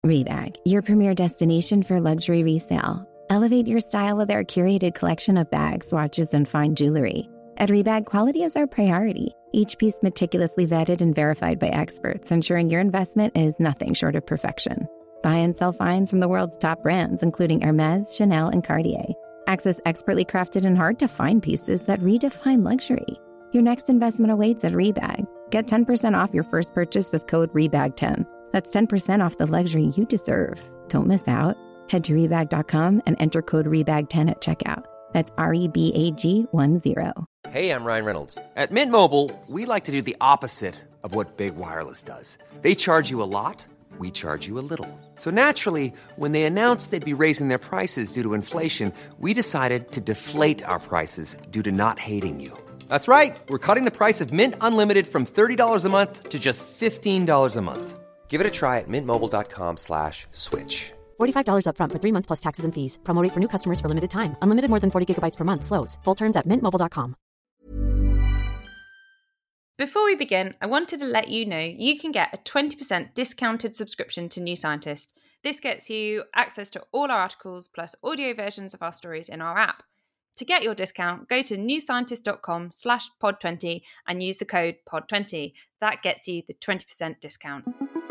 Rebag, your premier destination for luxury resale. Elevate your style with our curated collection of bags, watches, and fine jewelry. At Rebag, quality is our priority. Each piece meticulously vetted and verified by experts, ensuring your investment is nothing short of perfection. Buy and sell finds from the world's top brands, including Hermès, Chanel, and Cartier. Access expertly crafted and hard-to-find pieces that redefine luxury. Your next investment awaits at Rebag. Get 10% off your first purchase with code REBAG10. That's 10% off the luxury you deserve. Don't miss out. Head to Rebag.com and enter code REBAG10 at checkout. That's REBAG10. Hey, I'm Ryan Reynolds. At Mint Mobile, we like to do the opposite of what Big Wireless does. They charge you a lot, we charge you a little. So naturally, when they announced they'd be raising their prices due to inflation, we decided to deflate our prices due to not hating you. That's right. We're cutting the price of Mint Unlimited from $30 a month to just $15 a month. Give it a try at mintmobile.com/switch. $45 up front for 3 months plus taxes and fees. Promo rate for new customers for limited time. Unlimited more than 40 gigabytes per month. Slows full terms at mintmobile.com. Before we begin, I wanted to let you know you can get a 20% discounted subscription to New Scientist. This gets you access to all our articles plus audio versions of our stories in our app. To get your discount, go to newscientist.com/pod20 and use the code pod20. That gets you the 20% discount.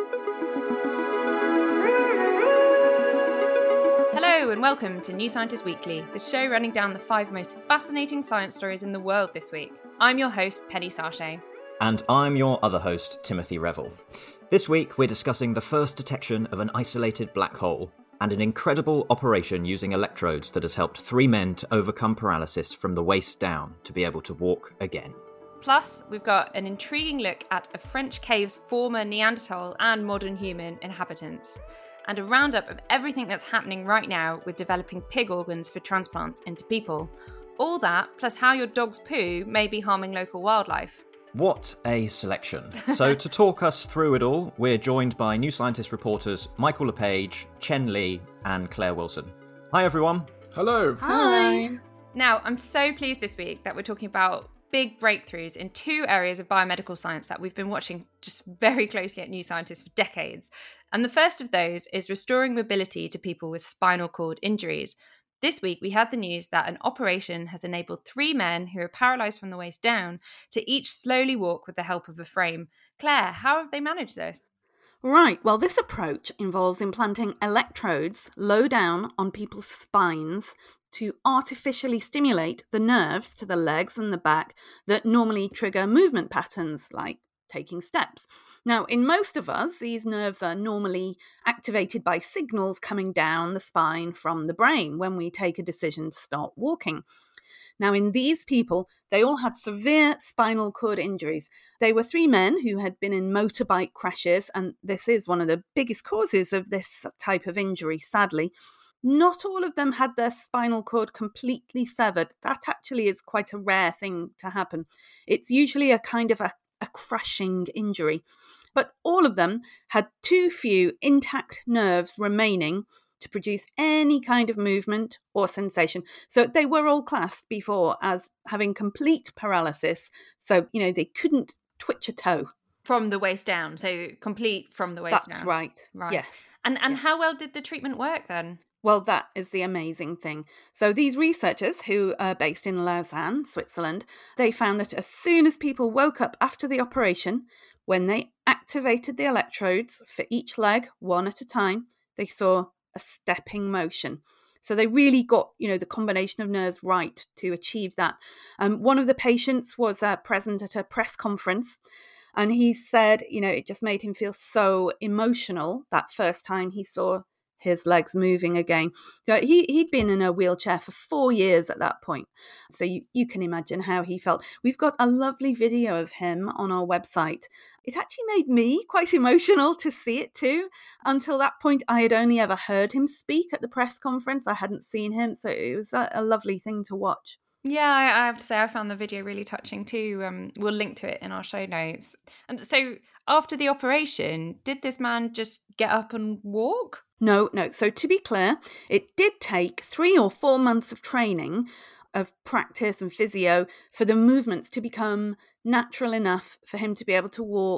Hello and welcome to New Scientist Weekly, the show running down the 5 most fascinating science stories in the world this week. I'm your host, Penny Sarche. And I'm your other host, Timothy Revel. This week we're discussing the first detection of an isolated black hole and an incredible operation using electrodes that has helped 3 men to overcome paralysis from the waist down to be able to walk again. Plus, we've got an intriguing look at a French cave's former Neanderthal and modern human inhabitants, and a roundup of everything that's happening right now with developing pig organs for transplants into people. All that, plus how your dog's poo may be harming local wildlife. What a selection. So to talk us through it all, we're joined by New Scientist reporters Michael LePage, Chen Li, and Claire Wilson. Hi everyone. Hello. Hi. Now, I'm so pleased this week that we're talking about big breakthroughs in 2 areas of biomedical science that we've been watching just very closely at New Scientist for decades. And the first of those is restoring mobility to people with spinal cord injuries. This week, we had the news that an operation has enabled 3 men who are paralysed from the waist down to each slowly walk with the help of a frame. Claire, how have they managed this? Right, well, this approach involves implanting electrodes low down on people's spines to artificially stimulate the nerves to the legs and the back that normally trigger movement patterns like taking steps. Now, in most of us, these nerves are normally activated by signals coming down the spine from the brain when we take a decision to start walking. Now, in these people, they all had severe spinal cord injuries. They were 3 men who had been in motorbike crashes, and this is one of the biggest causes of this type of injury, sadly. Not all of them had their spinal cord completely severed. That actually is quite a rare thing to happen. It's usually a kind of a crushing injury. But all of them had too few intact nerves remaining to produce any kind of movement or sensation. So they were all classed before as having complete paralysis. So, they couldn't twitch a toe. From the waist down, so complete from the waist down. That's right. Yes. And yes. How well did the treatment work then? Well, that is the amazing thing. So these researchers, who are based in Lausanne, Switzerland, they found that as soon as people woke up after the operation, when they activated the electrodes for each leg, one at a time, they saw a stepping motion. So they really got, the combination of nerves right to achieve that. One of the patients was present at a press conference, and he said, it just made him feel so emotional that first time he saw his legs moving again. So he'd been in a wheelchair for 4 years at that point. So you can imagine how he felt. We've got a lovely video of him on our website. It actually made me quite emotional to see it too. Until that point, I had only ever heard him speak at the press conference. I hadn't seen him. So it was a lovely thing to watch. Yeah, I have to say I found the video really touching too. We'll link to it in our show notes. And so after the operation, did this man just get up and walk? No. So to be clear, it did take 3 or 4 months of training, of practice and physio for the movements to become natural enough for him to be able to walk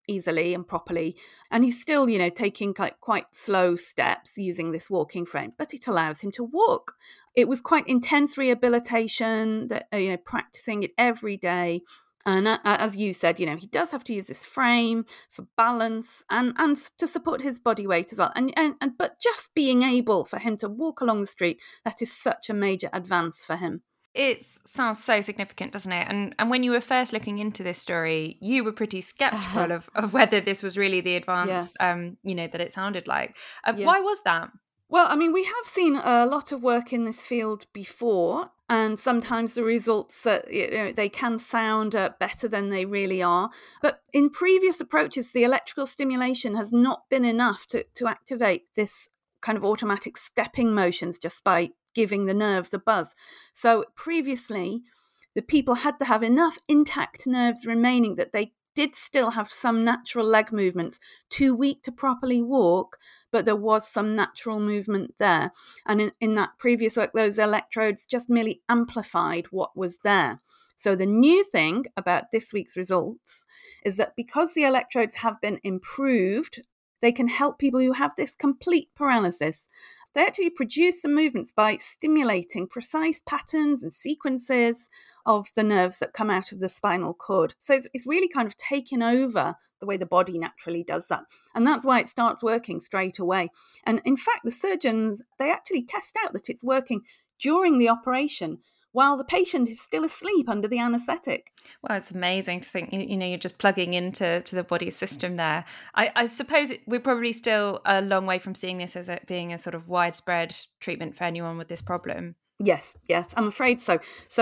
easily and properly. And he's still, taking quite slow steps using this walking frame, but it allows him to walk. It was quite intense rehabilitation, that practicing it every day. And as you said, he does have to use this frame for balance and to support his body weight as well. But just being able for him to walk along the street, that is such a major advance for him. It sounds so significant, doesn't it? And when you were first looking into this story, you were pretty skeptical of whether this was really the advance, Yes. that it sounded like. Yes. Why was that? Well, I mean, we have seen a lot of work in this field before, and sometimes the results, they can sound better than they really are. But in previous approaches, the electrical stimulation has not been enough to activate this kind of automatic stepping motions just by giving the nerves a buzz. So previously, the people had to have enough intact nerves remaining that they did still have some natural leg movements, too weak to properly walk, but there was some natural movement there. And in that previous work, those electrodes just merely amplified what was there. So the new thing about this week's results is that because the electrodes have been improved, they can help people who have this complete paralysis. They actually produce the movements by stimulating precise patterns and sequences of the nerves that come out of the spinal cord. So it's really kind of taken over the way the body naturally does that. And that's why it starts working straight away. And in fact, the surgeons, they actually test out that it's working during the operation while the patient is still asleep under the anaesthetic. Well, it's amazing to think, you're just plugging into the body's system there. I suppose we're probably still a long way from seeing this as being a sort of widespread treatment for anyone with this problem. Yes, I'm afraid so.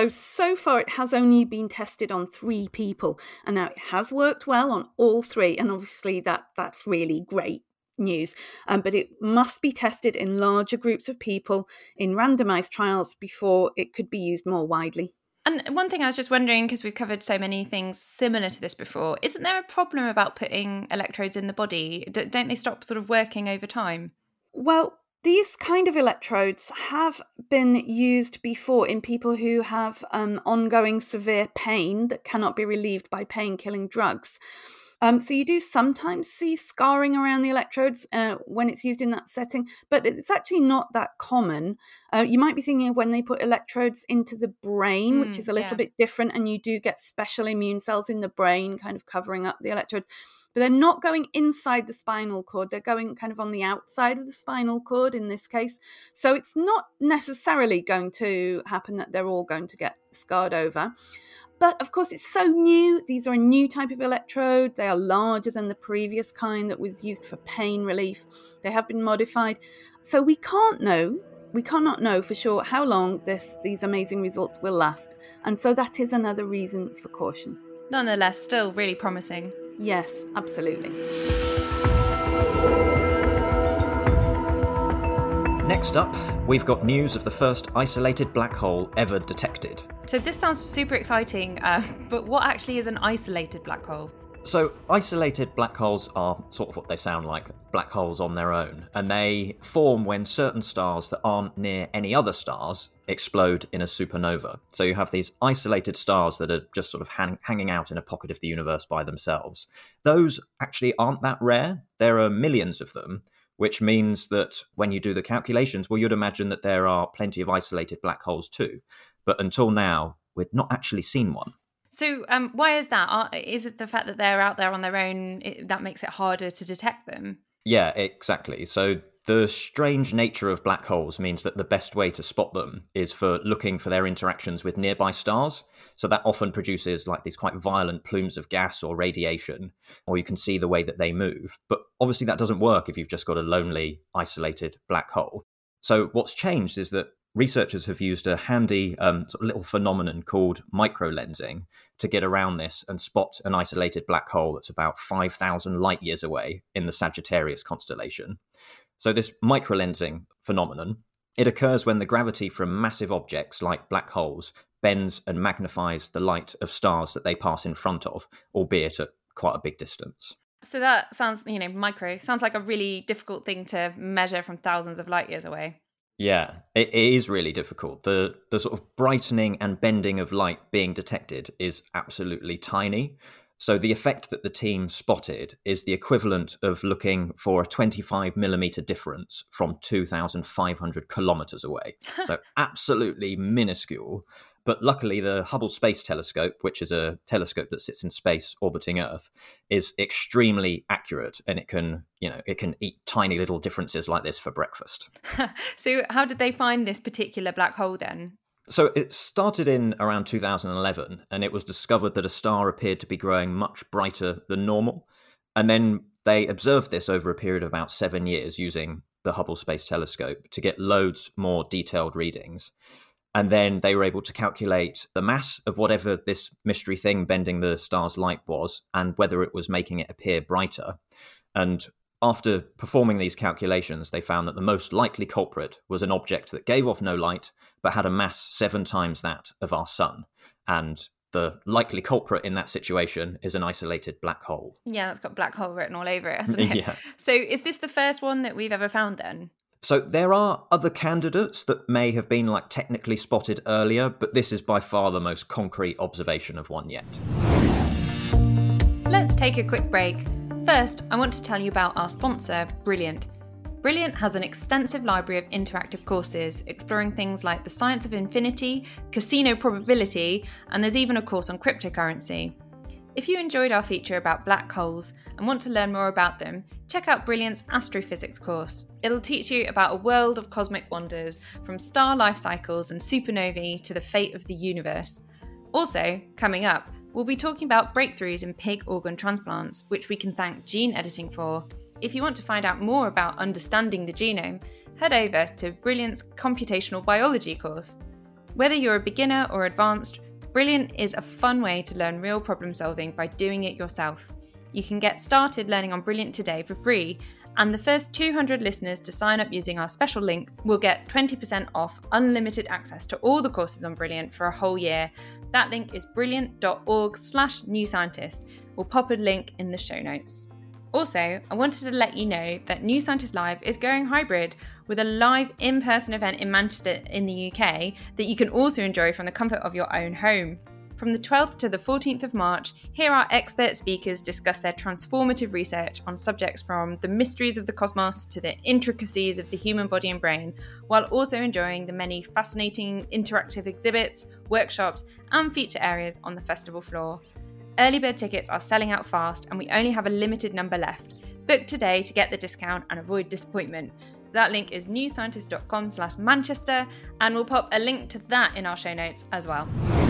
So far it has only been tested on 3 people, and now it has worked well on all 3, and obviously that's really great news. But it must be tested in larger groups of people in randomized trials before it could be used more widely. And one thing I was just wondering, because we've covered so many things similar to this before, isn't there a problem about putting electrodes in the body? Don't they stop sort of working over time? Well, these kind of electrodes have been used before in people who have ongoing severe pain that cannot be relieved by pain-killing drugs. So you do sometimes see scarring around the electrodes when it's used in that setting, but it's actually not that common. You might be thinking of when they put electrodes into the brain, which is a little bit different, and you do get special immune cells in the brain kind of covering up the electrodes. But they're not going inside the spinal cord. They're going kind of on the outside of the spinal cord in this case. So it's not necessarily going to happen that they're all going to get scarred over. But of course, it's so new. These are a new type of electrode. They are larger than the previous kind that was used for pain relief. They have been modified. So we cannot know for sure how long these amazing results will last. And so that is another reason for caution. Nonetheless, still really promising. Yes, absolutely. Next up, we've got news of the first isolated black hole ever detected. So this sounds super exciting, but what actually is an isolated black hole? So isolated black holes are sort of what they sound like, black holes on their own, and they form when certain stars that aren't near any other stars explode in a supernova. So you have these isolated stars that are just sort of hanging out in a pocket of the universe by themselves. Those actually aren't that rare. There are millions of them, which means that when you do the calculations, well, you'd imagine that there are plenty of isolated black holes too. But until now, we'd not actually seen one. So why is that? Is it the fact that they're out there on their own that makes it harder to detect them? Yeah, exactly. So the strange nature of black holes means that the best way to spot them is for looking for their interactions with nearby stars. So that often produces like these quite violent plumes of gas or radiation, or you can see the way that they move. But obviously that doesn't work if you've just got a lonely, isolated black hole. So what's changed is that researchers have used a handy sort of little phenomenon called microlensing to get around this and spot an isolated black hole that's about 5,000 light years away in the Sagittarius constellation. So this microlensing phenomenon, it occurs when the gravity from massive objects like black holes bends and magnifies the light of stars that they pass in front of, albeit at quite a big distance. So that sounds, micro, sounds like a really difficult thing to measure from thousands of light years away. Yeah, it is really difficult. The sort of brightening and bending of light being detected is absolutely tiny. So the effect that the team spotted is the equivalent of looking for a 25 millimeter difference from 2,500 kilometers away. So absolutely minuscule. But luckily, the Hubble Space Telescope, which is a telescope that sits in space orbiting Earth, is extremely accurate, and it can eat tiny little differences like this for breakfast. So how did they find this particular black hole then? So it started in around 2011, and it was discovered that a star appeared to be growing much brighter than normal. And then they observed this over a period of about 7 years using the Hubble Space Telescope to get loads more detailed readings. And then they were able to calculate the mass of whatever this mystery thing bending the star's light was, and whether it was making it appear brighter. And after performing these calculations, they found that the most likely culprit was an object that gave off no light, but had a mass 7 times that of our sun. And the likely culprit in that situation is an isolated black hole. Yeah, it's got black hole written all over it, hasn't it? Yeah. So is this the first one that we've ever found then? So there are other candidates that may have been technically spotted earlier, but this is by far the most concrete observation of one yet. Let's take a quick break. First, I want to tell you about our sponsor, Brilliant. Brilliant has an extensive library of interactive courses exploring things like the science of infinity, casino probability, and there's even a course on cryptocurrency. If you enjoyed our feature about black holes and want to learn more about them, check out Brilliant's astrophysics course. It'll teach you about a world of cosmic wonders, from star life cycles and supernovae to the fate of the universe. Also, coming up, we'll be talking about breakthroughs in pig organ transplants, which we can thank gene editing for. If you want to find out more about understanding the genome, head over to Brilliant's computational biology course. Whether you're a beginner or advanced, Brilliant is a fun way to learn real problem solving by doing it yourself. You can get started learning on Brilliant today for free, and the first 200 listeners to sign up using our special link will get 20% off unlimited access to all the courses on Brilliant for a whole year. That link is brilliant.org/newscientist. We'll pop a link in the show notes. Also, I wanted to let you know that New Scientist Live is going hybrid with a live in-person event in Manchester in the UK that you can also enjoy from the comfort of your own home. From the 12th to the 14th of March, hear our expert speakers discuss their transformative research on subjects from the mysteries of the cosmos to the intricacies of the human body and brain, while also enjoying the many fascinating interactive exhibits, workshops, and feature areas on the festival floor. Early bird tickets are selling out fast, and we only have a limited number left. Book today to get the discount and avoid disappointment. That link is newscientist.com/Manchester, and we'll pop a link to that in our show notes as well.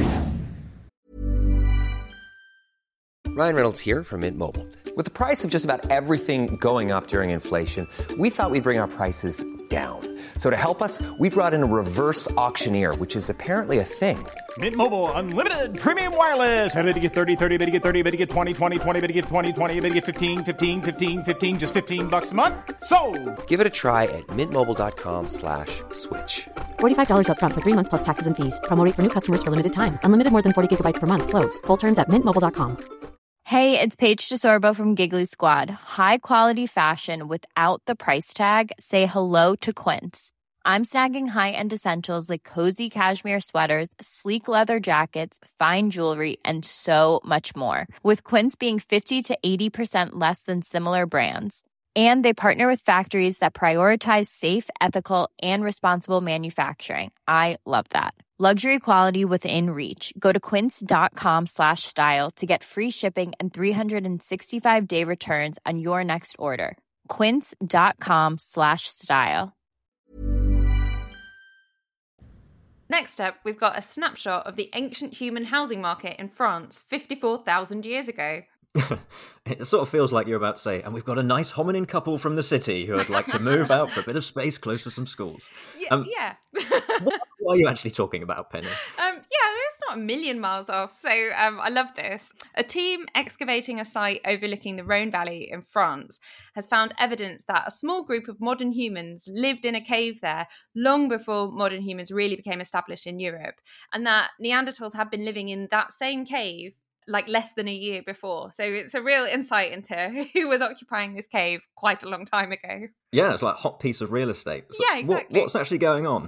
Ryan Reynolds here from Mint Mobile. With the price of just about everything going up during inflation, we thought we'd bring our prices down. So to help us, we brought in a reverse auctioneer, which is apparently a thing. Mint Mobile Unlimited Premium Wireless. How to get 30, 30, bit to get 30, bit to get 20, 20, 20, bit to get 20, 20, bit to get 15, 15, 15, 15, just $15 a month? Sold! Give it a try at mintmobile.com/switch. $45 up front for 3 months plus taxes and fees. Promo rate for new customers for limited time. Unlimited more than 40 gigabytes per month. Slows full terms at mintmobile.com. Hey, it's Paige DeSorbo from Giggly Squad. High quality fashion without the price tag. Say hello to Quince. I'm snagging high-end essentials like cozy cashmere sweaters, sleek leather jackets, fine jewelry, and so much more. With Quince being 50 to 80% less than similar brands. And they partner with factories that prioritize safe, ethical, and responsible manufacturing. I love that. Luxury quality within reach. Go to quince.com/style to get free shipping and 365-day returns on your next order. Quince.com/style. Next up, we've got a snapshot of the ancient human housing market in France 54,000 years ago. It sort of feels like you're about to say, and we've got a nice hominin couple from the city who would like to move out for a bit of space close to some schools. Yeah. What are you actually talking about, Penny? It's not a million miles off. So I love this. A team excavating a site overlooking the Rhone Valley in France has found evidence that a small group of modern humans lived in a cave there long before modern humans really became established in Europe, and that Neanderthals had been living in that same cave like less than a year before. So it's a real insight into who was occupying this cave quite a long time ago. Yeah, it's like a hot piece of real estate. So yeah, exactly. What's actually going on?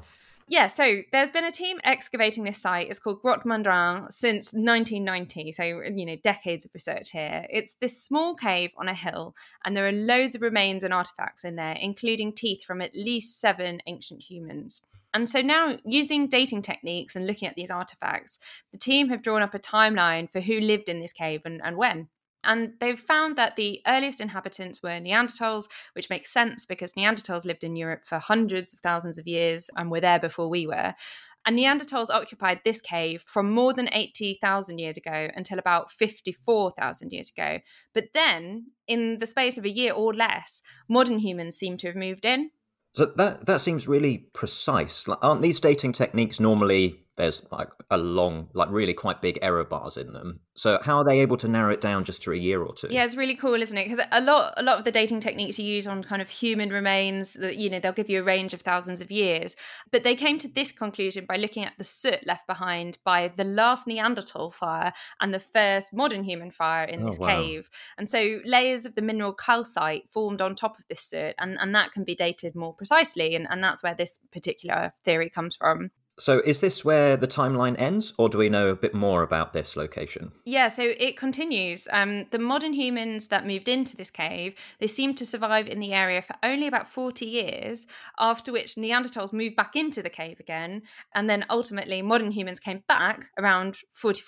Yeah, so there's been a team excavating this site. It's called Grotte Mandrin since 1990. So, decades of research here. It's this small cave on a hill, and there are loads of remains and artifacts in there, including teeth from at least 7 ancient humans. And so now, using dating techniques and looking at these artifacts, the team have drawn up a timeline for who lived in this cave and when. And they've found that the earliest inhabitants were Neanderthals, which makes sense because Neanderthals lived in Europe for hundreds of thousands of years and were there before we were. And Neanderthals occupied this cave from more than 80,000 years ago until about 54,000 years ago. But then, in the space of a year or less, modern humans seem to have moved in. So that seems really precise. Like, aren't these dating techniques normally, there's like a long, like really quite big error bars in them? So how are they able to narrow it down just to a year or two? Yeah, it's really cool, isn't it? Because a lot of the dating techniques you use on kind of human remains, that they'll give you a range of thousands of years. But they came to this conclusion by looking at the soot left behind by the last Neanderthal fire and the first modern human fire in this cave. And so layers of the mineral calcite formed on top of this soot, and that can be dated more precisely. And that's where this particular theory comes from. So is this where the timeline ends, or do we know a bit more about this location? Yeah, so it continues. The modern humans that moved into this cave, they seem to survive in the area for only about 40 years, after which Neanderthals moved back into the cave again, and then ultimately modern humans came back around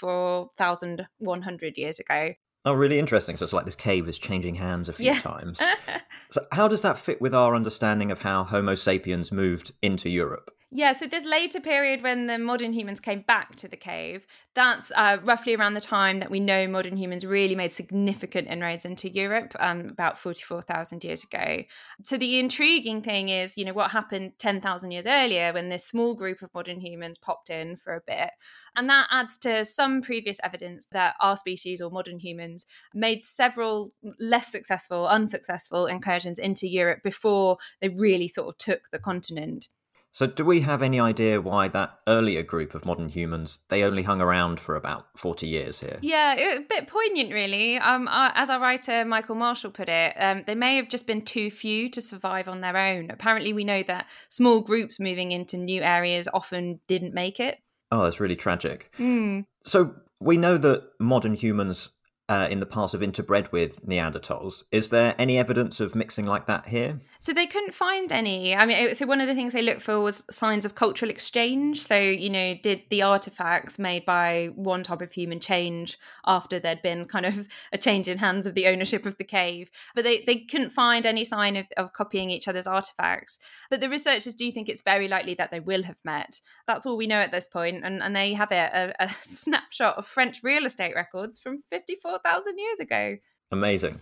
44,100 years ago. Oh, really interesting. So it's like this cave is changing hands a few times. So how does that fit with our understanding of how Homo sapiens moved into Europe? Yeah, so this later period when the modern humans came back to the cave, that's roughly around the time that we know modern humans really made significant inroads into Europe, about 44,000 years ago. So the intriguing thing is, what happened 10,000 years earlier when this small group of modern humans popped in for a bit. And that adds to some previous evidence that our species, or modern humans, made several less unsuccessful incursions into Europe before they really sort of took the continent. So do we have any idea why that earlier group of modern humans, they only hung around for about 40 years here? Yeah, a bit poignant, really. As our writer Michael Marshall put it, they may have just been too few to survive on their own. Apparently, we know that small groups moving into new areas often didn't make it. Oh, that's really tragic. So we know that modern humans in the past have interbred with Neanderthals. Is there any evidence of mixing like that here? So they couldn't find any. I mean, so one of the things they looked for was signs of cultural exchange. So, did the artifacts made by one type of human change after there'd been kind of a change in hands of the ownership of the cave? But they couldn't find any sign of copying each other's artifacts. But the researchers do think it's very likely that they will have met. That's all we know at this point. And there you have it, a snapshot of French real estate records from 54,000 years ago. Amazing.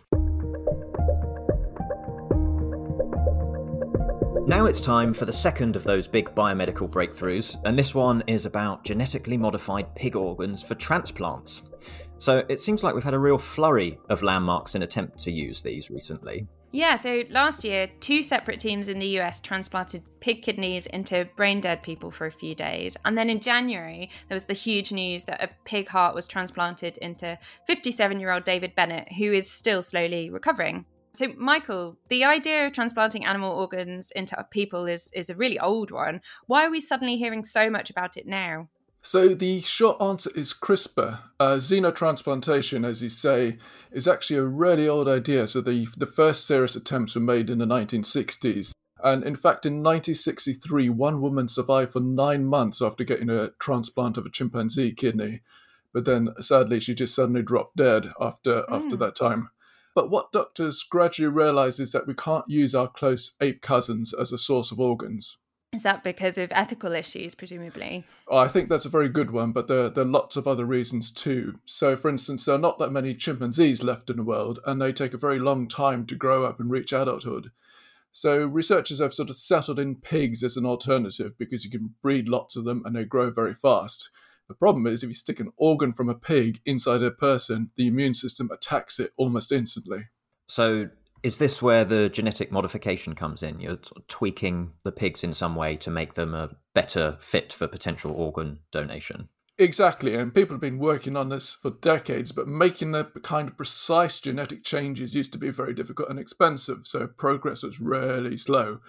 Now it's time for the second of those big biomedical breakthroughs, and this one is about genetically modified pig organs for transplants. So it seems like we've had a real flurry of landmarks in attempt to use these recently. Yeah, so last year, 2 separate teams in the US transplanted pig kidneys into brain-dead people for a few days. And then in January, there was the huge news that a pig heart was transplanted into 57-year-old David Bennett, who is still slowly recovering. So, Michael, the idea of transplanting animal organs into people is a really old one. Why are we suddenly hearing so much about it now? So the short answer is CRISPR. Xenotransplantation, as you say, is actually a really old idea. So the first serious attempts were made in the 1960s. And in fact, in 1963, one woman survived for 9 months after getting a transplant of a chimpanzee kidney. But then, sadly, she just suddenly dropped dead after that time. But what doctors gradually realised is that we can't use our close ape cousins as a source of organs. Is that because of ethical issues, presumably? Oh, I think that's a very good one, but there are lots of other reasons too. So, for instance, there are not that many chimpanzees left in the world, and they take a very long time to grow up and reach adulthood. So researchers have sort of settled in pigs as an alternative because you can breed lots of them and they grow very fast. The problem is if you stick an organ from a pig inside a person, the immune system attacks it almost instantly. So is this where the genetic modification comes in? You're sort of tweaking the pigs in some way to make them a better fit for potential organ donation? Exactly, and people have been working on this for decades, but making the kind of precise genetic changes used to be very difficult and expensive, so progress was really slow.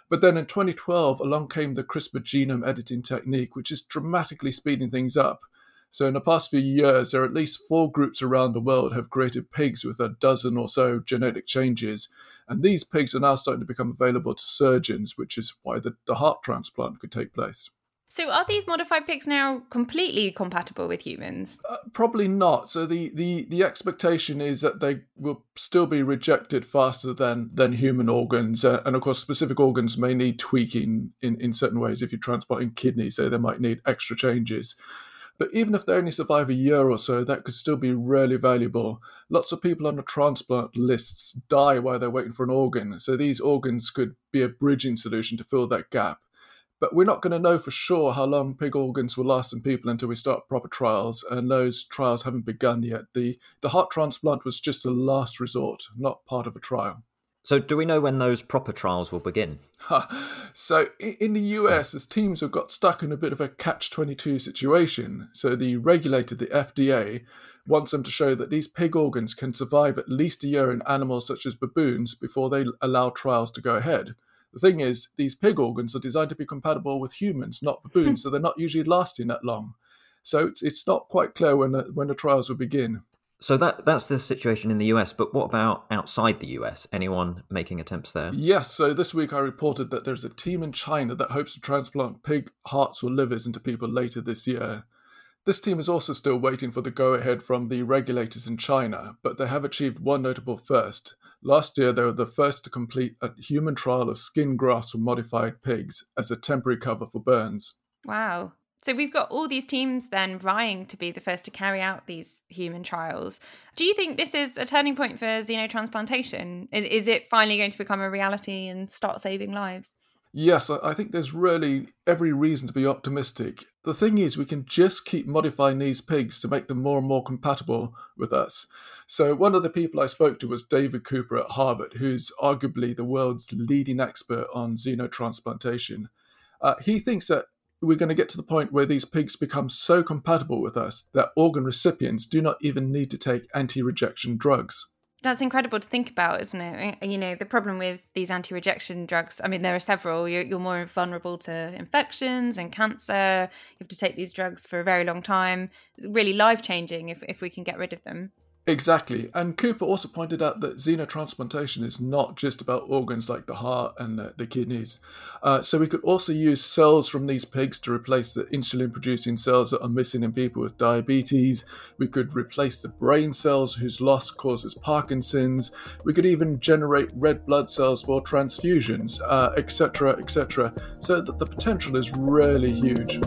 But then in 2012, along came the CRISPR genome editing technique, which is dramatically speeding things up. So in the past few years, there are at least 4 groups around the world have created pigs with a dozen or so genetic changes. And these pigs are now starting to become available to surgeons, which is why the heart transplant could take place. So are these modified pigs now completely compatible with humans? Probably not. So the expectation is that they will still be rejected faster than human organs. And of course, specific organs may need tweaking in certain ways. If you're transplanting kidneys, so they might need extra changes. But even if they only survive a year or so, that could still be really valuable. Lots of people on the transplant lists die while they're waiting for an organ. So these organs could be a bridging solution to fill that gap. But we're not going to know for sure how long pig organs will last in people until we start proper trials, and those trials haven't begun yet. The heart transplant was just a last resort, not part of a trial. So do we know when those proper trials will begin? So in the US, as teams have got stuck in a bit of a catch-22 situation. So the regulator, the FDA, wants them to show that these pig organs can survive at least a year in animals such as baboons before they allow trials to go ahead. The thing is, these pig organs are designed to be compatible with humans, not baboons, so they're not usually lasting that long. So it's not quite clear when the trials will begin. So that's the situation in the US, but what about outside the US? Anyone making attempts there? Yes, so this week I reported that there's a team in China that hopes to transplant pig hearts or livers into people later this year. This team is also still waiting for the go-ahead from the regulators in China, but they have achieved one notable first. Last year, they were the first to complete a human trial of skin grafts from modified pigs as a temporary cover for burns. Wow. So we've got all these teams then vying to be the first to carry out these human trials. Do you think this is a turning point for xenotransplantation? Is it finally going to become a reality and start saving lives? Yes, I think there's really every reason to be optimistic. The thing is, we can just keep modifying these pigs to make them more and more compatible with us. So one of the people I spoke to was David Cooper at Harvard, who's arguably the world's leading expert on xenotransplantation. He thinks that we're going to get to the point where these pigs become so compatible with us that organ recipients do not even need to take anti-rejection drugs. That's incredible to think about, isn't it? You know, the problem with these anti-rejection drugs, I mean, there are several. You're more vulnerable to infections and cancer. You have to take these drugs for a very long time. It's really life-changing if we can get rid of them. Exactly. And Cooper also pointed out that xenotransplantation is not just about organs like the heart and the kidneys. So we could also use cells from these pigs to replace the insulin-producing cells that are missing in people with diabetes. We could replace the brain cells whose loss causes Parkinson's. We could even generate red blood cells for transfusions, etc., etc. So that the potential is really huge.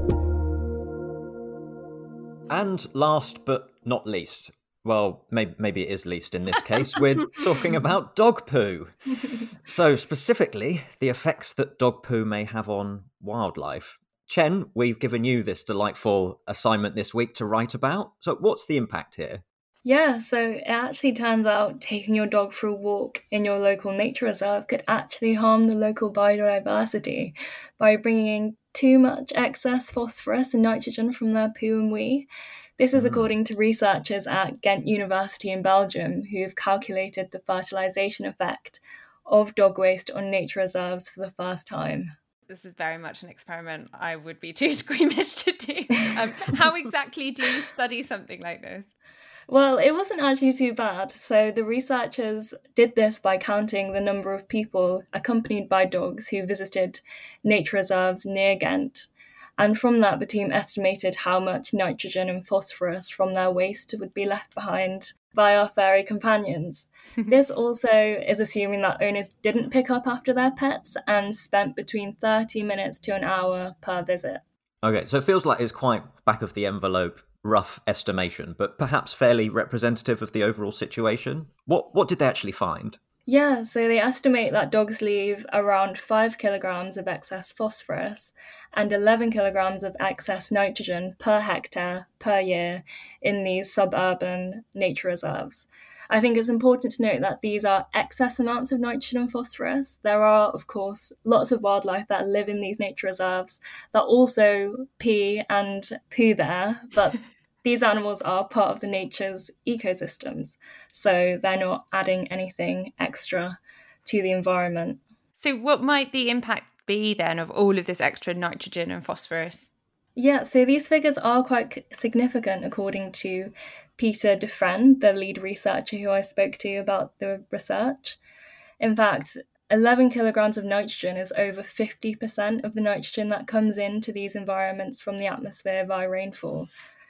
And last but not least, well, maybe it is least in this case, we're talking about dog poo. So specifically, the effects that dog poo may have on wildlife. Chen, we've given you this delightful assignment this week to write about. So what's the impact here? Yeah, so it actually turns out taking your dog for a walk in your local nature reserve could actually harm the local biodiversity by bringing in too much excess phosphorus and nitrogen from their poo and wee. This is according to researchers at Ghent University in Belgium, who have calculated the fertilisation effect of dog waste on nature reserves for the first time. This is very much an experiment I would be too squeamish to do. How exactly do you study something like this? Well, it wasn't actually too bad. So the researchers did this by counting the number of people accompanied by dogs who visited nature reserves near Ghent. And from that, the team estimated how much nitrogen and phosphorus from their waste would be left behind by our furry companions. This also is assuming that owners didn't pick up after their pets and spent between 30 minutes to an hour per visit. Okay, so it feels like it's quite back of the envelope, rough estimation, but perhaps fairly representative of the overall situation. What did they actually find? Yeah, so they estimate that dogs leave around 5 kilograms of excess phosphorus and 11 kilograms of excess nitrogen per hectare per year in these suburban nature reserves. I think it's important to note that these are excess amounts of nitrogen and phosphorus. There are, of course, lots of wildlife that live in these nature reserves that also pee and poo there, but these animals are part of the nature's ecosystems, so they're not adding anything extra to the environment. So what might the impact be then of all of this extra nitrogen and phosphorus? Yeah, so these figures are quite significant according to Peter Dufresne, the lead researcher who I spoke to about the research. In fact, 11 kilograms of nitrogen is over 50% of the nitrogen that comes into these environments from the atmosphere via rainfall.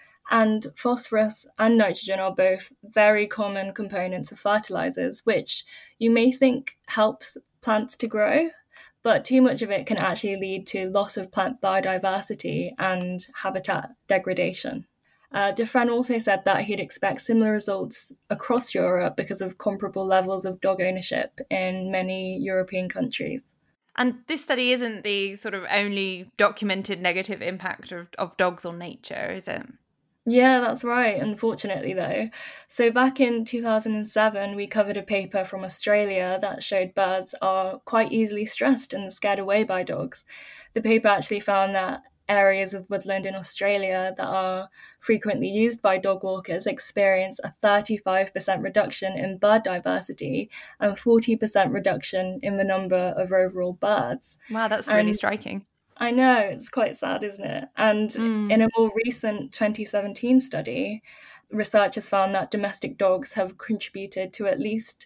And phosphorus and nitrogen are both very common components of fertilizers, which you may think helps plants to grow, but too much of it can actually lead to loss of plant biodiversity and habitat degradation. Dufresne also said that he'd expect similar results across Europe because of comparable levels of dog ownership in many European countries. And this study isn't the sort of only documented negative impact of dogs on nature, is it? Yeah, that's right, unfortunately though. So back in 2007, we covered a paper from Australia that showed birds are quite easily stressed and scared away by dogs. The paper actually found that areas of woodland in Australia that are frequently used by dog walkers experience a 35% reduction in bird diversity and 40% reduction in the number of overall birds. Wow, that's really striking. I know, it's quite sad, isn't it? And in a more recent 2017 study, researchers found that domestic dogs have contributed to at least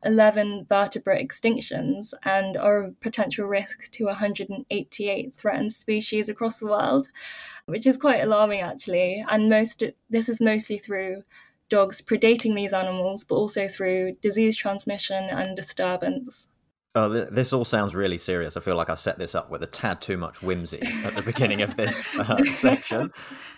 11 vertebrate extinctions and are a potential risk to 188 threatened species across the world, which is quite alarming actually. And this is mostly through dogs predating these animals, but also through disease transmission and disturbance. Oh, this all sounds really serious. I feel like I set this up with a tad too much whimsy at the beginning of this section.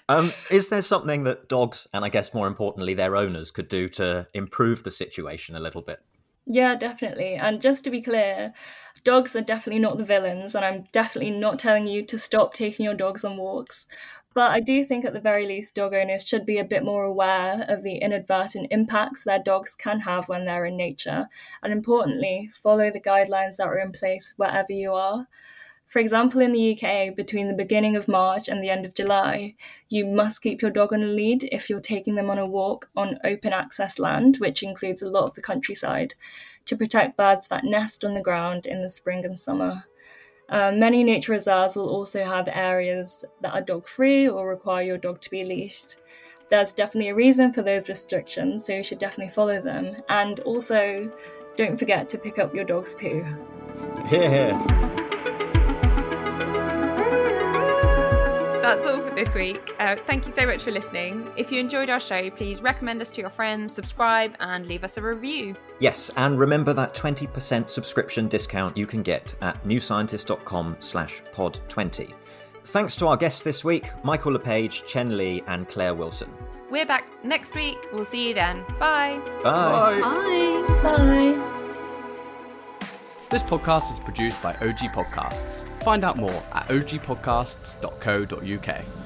Is there something that dogs, and I guess more importantly their owners, could do to improve the situation a little bit? Yeah, definitely. And just to be clear, dogs are definitely not the villains, and I'm definitely not telling you to stop taking your dogs on walks. But I do think at the very least dog owners should be a bit more aware of the inadvertent impacts their dogs can have when they're in nature. And importantly, follow the guidelines that are in place wherever you are. For example, in the UK, between the beginning of March and the end of July, you must keep your dog on a lead if you're taking them on a walk on open access land, which includes a lot of the countryside, to protect birds that nest on the ground in the spring and summer. Many nature reserves will also have areas that are dog-free or require your dog to be leashed. There's definitely a reason for those restrictions, so you should definitely follow them. And also, don't forget to pick up your dog's poo. Yeah. That's all for this week. Thank you so much for listening. If you enjoyed our show, please recommend us to your friends, subscribe, and leave us a review. Yes, and remember that 20% subscription discount you can get at newscientist.com/pod20. Thanks to our guests this week, Michael LePage, Chen Li, and Claire Wilson. We're back next week. We'll see you then. Bye. Bye. Bye. Bye. This podcast is produced by OG Podcasts. Find out more at ogpodcasts.co.uk.